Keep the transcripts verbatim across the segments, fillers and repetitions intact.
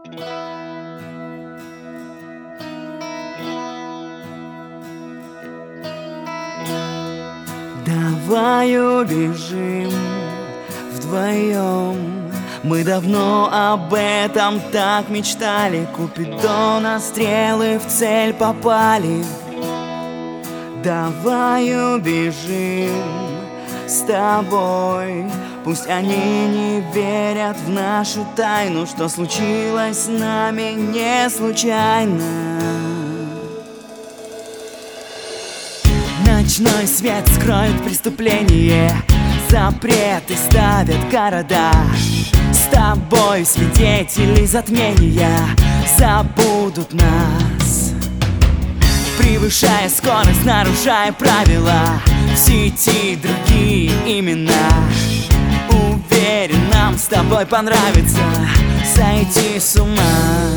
Давай убежим вдвоем. Мы давно об этом так мечтали. Купидона стрелы в цель попали. Давай убежим с тобой. Пусть они не верят в нашу тайну, что случилось с нами не случайно. Ночной свет скроет преступление, запреты ставят города. С тобой свидетели затмения забудут нас, превышая скорость, нарушая правила. В сети другие имена. Уверен, нам с тобой понравится сойти с ума.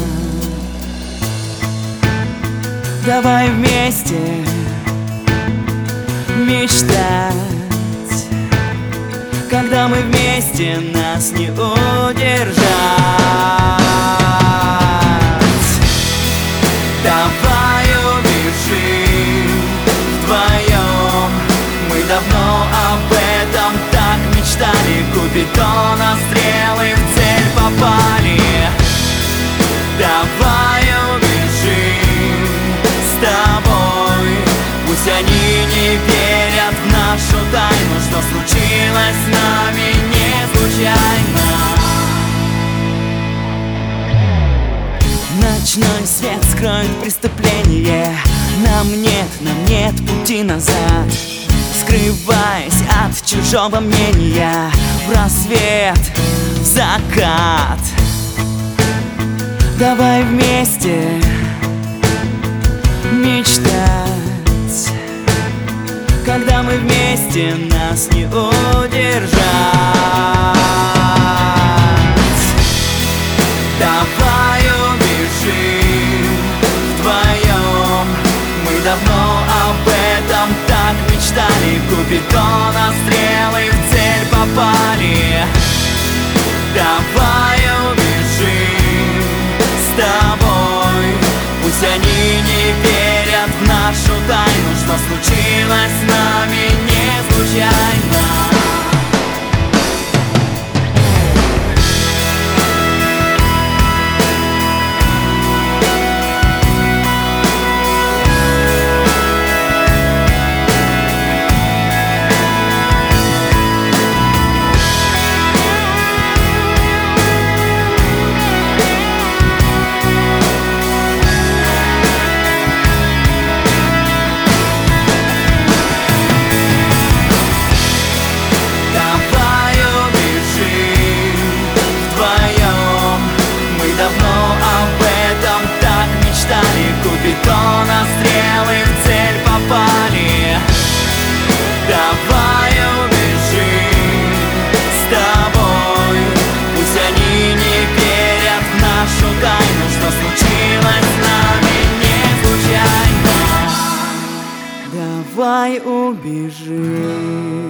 Давай вместе мечтать. Когда мы вместе, нас не удержать. Давай убежим вдвоем. Мы давно об этом так мечтали. Купидона стрелы в цель попали. Давай убежим с тобой. Пусть они не верят в нашу тайну, что случилось с нами не случайно. Ночной свет скроет преступление. Нам нет, нам нет пути назад. Скрываясь от чужого мнения, в рассвет, в закат. Давай вместе мечтать. Когда мы вместе, нас не удержать. Давай убежим вдвоем. Мы давно об этом так мечтали. Купидона стрелы в цель попали. Давай убежим с тобой. Пусть они не верят в нашу тайну, что случилось с нами не случайно. Купидона стрелы в цель попали. Давай убежим с тобой. Пусть они не верят в нашу тайну, что случилось с нами не случайно. Давай убежим.